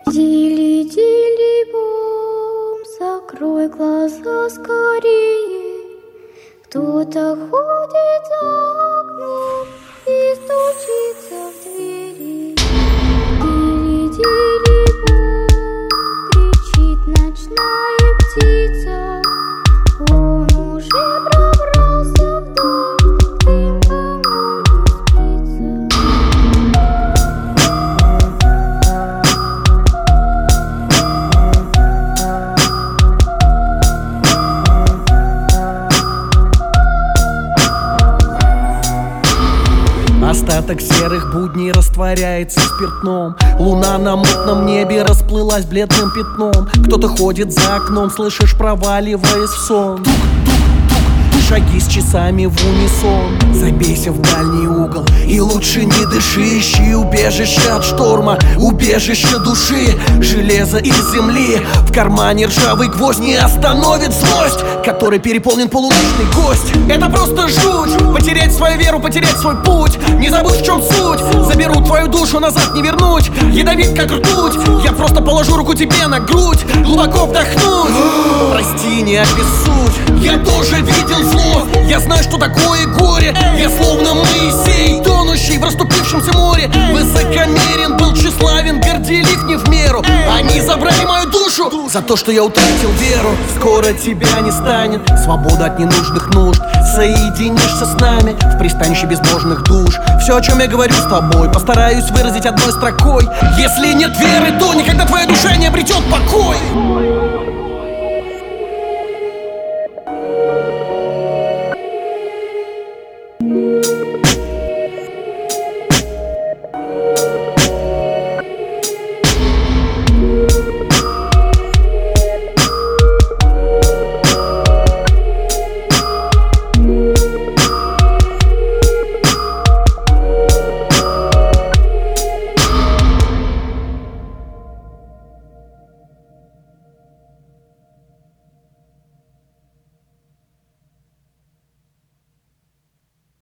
Дили-дили-бом, закрой глаза скорее. Кто-то ходит за окном и стучится в двери. Дили-дили-бом, кричит ночная птица. Он уже пробрался в дом, им кому не Остаток серых будней растворяется в спиртном. Луна на мутном небе расплылась бледным пятном. Кто-то ходит за окном, слышишь, проваливаясь в сон. Шаги с часами в унисон. Забейся в дальний угол и лучше не дыши. Ищи убежище от шторма, убежище души. Железо из земли, в кармане ржавый гвоздь не остановит злость, который переполнен полуночный гость. Это просто жуть, потерять свою веру, потерять свой путь. Не забудь, в чем суть, заберу твою душу, назад не вернуть. Ядовит как ртуть, я просто положу руку тебе на грудь. Глубоко вдохнуть, прости, не обессудь. Я тоже видел зло, я знаю, что такое горе. Я словно Моисей, тонущий в расступившемся море. Высокомерен, был тщеславен, горделив не в меру. Они забрали мою душу за то, что я утратил веру. Скоро тебя не станет, свобода от ненужных нужд. Соединишься с нами в пристанище безбожных душ. Все, о чем я говорю с тобой, постараюсь выразить одной строкой. Если нет веры, то никогда твоя душа не обретет покой.